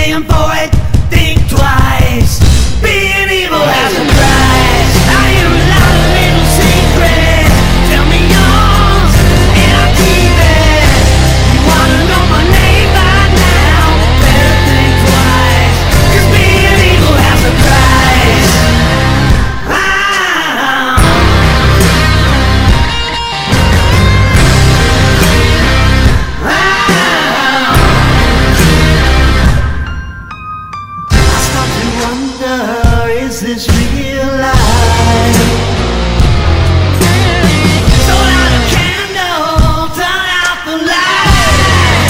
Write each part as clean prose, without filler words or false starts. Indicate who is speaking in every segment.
Speaker 1: paying for it, think twice. Being evil has a price. I hear a lot of little secrets. Tell me yours, and I'll keep it. You wanna know my name by now? Better think twice, 'cause being evil has a price. Is this real life? Throw out a candle, turn out the light.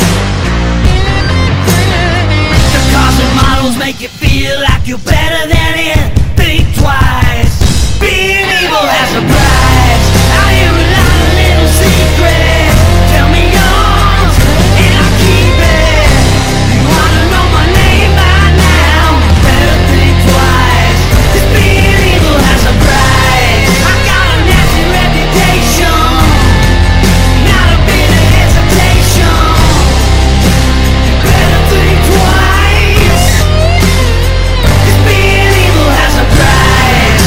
Speaker 1: The cars and models make you feel like you're better than it. Think twice. Being evil has a price. I hear a lot of little secrets. Tell me yours, and I'll keep it. You wanna know my name by now? Better think twice. Being evil has a price. I got a nasty reputation, not a bit of hesitation. You better think twice, 'cause being evil has a price.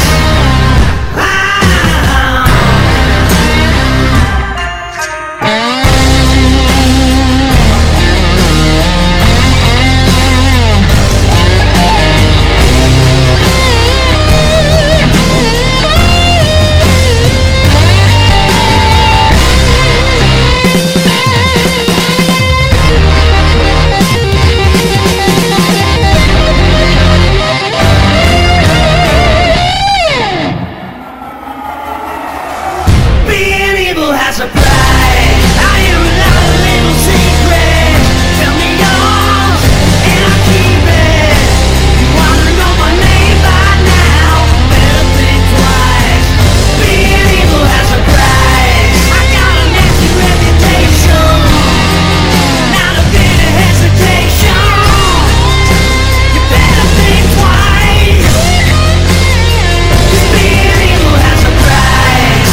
Speaker 1: Being evil has a price. I hear a lot of little secrets. Tell me yours, and I'll keep it. You wanna know my name by now? Better think twice. Being evil has a price. I got a nasty reputation, not a bit of hesitation. You better think twice, 'cause being evil has a price.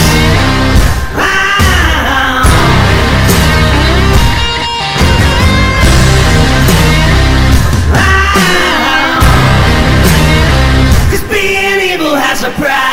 Speaker 1: Cause being evil has a price.